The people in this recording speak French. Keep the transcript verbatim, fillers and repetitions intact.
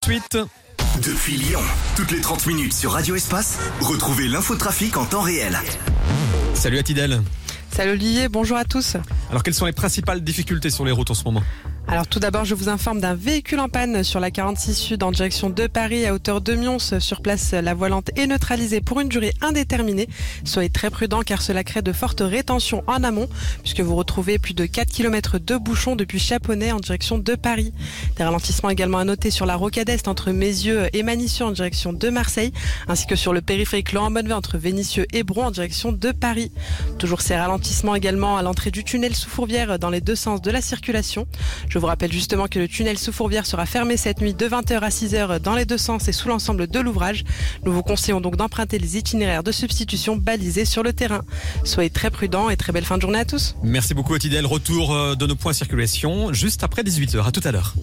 Suite. Depuis Lyon, toutes les trente minutes sur Radio Espace, retrouvez l'infotrafic en temps réel. Salut Atidel. Salut Olivier, bonjour à tous. Alors quelles sont les principales difficultés sur les routes en ce moment ? Alors tout d'abord, je vous informe d'un véhicule en panne sur la quarante-six Sud en direction de Paris à hauteur de Mions. Sur place, la voie lente est neutralisée pour une durée indéterminée. Soyez très prudents car cela crée de fortes rétentions en amont puisque vous retrouvez plus de quatre kilomètres de bouchons depuis Chaponnet en direction de Paris. Des ralentissements également à noter sur la rocade est entre Mézieux et Manicieux en direction de Marseille ainsi que sur le périphérique Laurent Bonnevet entre Vénissieux et Bron en direction de Paris. Toujours ces ralentissements également à l'entrée du tunnel sous Fourvière dans les deux sens de la circulation. Je vous rappelle justement que le tunnel sous Fourvière sera fermé cette nuit de vingt heures à six heures dans les deux sens et sous l'ensemble de l'ouvrage. Nous vous conseillons donc d'emprunter les itinéraires de substitution balisés sur le terrain. Soyez très prudents et très belle fin de journée à tous. Merci beaucoup Atidel. Retour de nos points circulation juste après dix-huit heures. À tout à l'heure.